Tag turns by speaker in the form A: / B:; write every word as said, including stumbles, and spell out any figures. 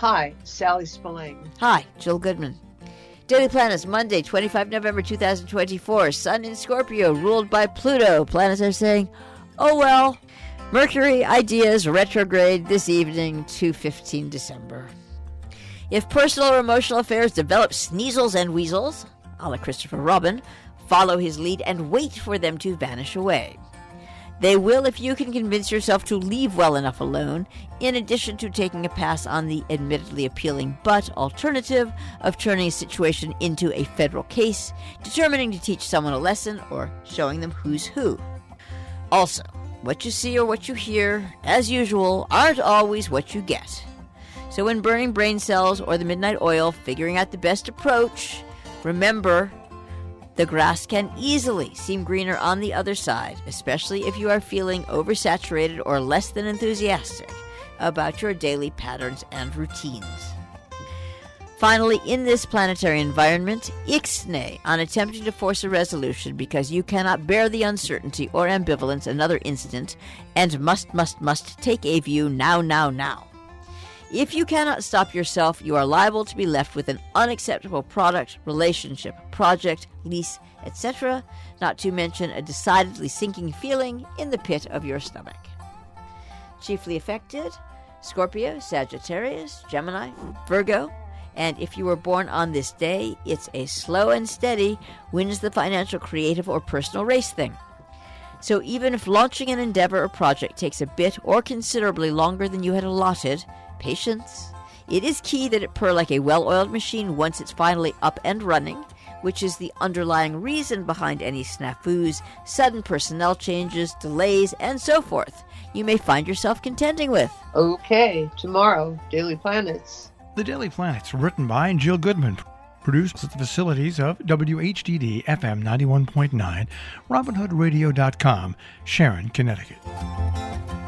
A: Hi, Sally Spillane.
B: Hi, Jill Goodman. Daily Planets, Monday, the twenty-fifth of November, two thousand twenty-four. Sun in Scorpio, ruled by Pluto. Planets are saying, oh well. Mercury, ideas, retrograde this evening, two fifteen December. If personal or emotional affairs develop sneezels and weasels, a la Christopher Robin, follow his lead and wait for them to vanish away. They will if you can convince yourself to leave well enough alone, in addition to taking a pass on the admittedly appealing but alternative of turning a situation into a federal case, determining to teach someone a lesson, or showing them who's who. Also, what you see or what you hear, as usual, aren't always what you get. So when burning brain cells or the midnight oil, figuring out the best approach, remember, the grass can easily seem greener on the other side, especially if you are feeling oversaturated or less than enthusiastic about your daily patterns and routines. Finally, in this planetary environment, ixnay on attempting to force a resolution because you cannot bear the uncertainty or ambivalence another incident and must, must, must take a view now, now, now. If you cannot stop yourself, you are liable to be left with an unacceptable product, relationship, project, lease, et cetera, not to mention a decidedly sinking feeling in the pit of your stomach. Chiefly affected, Scorpio, Sagittarius, Gemini, Virgo, and if you were born on this day, it's a slow and steady wins the financial, creative, or personal race thing. So even if launching an endeavor or project takes a bit or considerably longer than you had allotted, patience. It is key that it purr like a well-oiled machine once it's finally up and running, which is the underlying reason behind any snafus, sudden personnel changes, delays, and so forth you may find yourself contending with.
A: Okay, tomorrow, Daily Planets.
C: The Daily Planets, written by Jill Goodman, produced at the facilities of W H D D F M ninety-one point nine, Robin Hood Radio dot com, Sharon, Connecticut.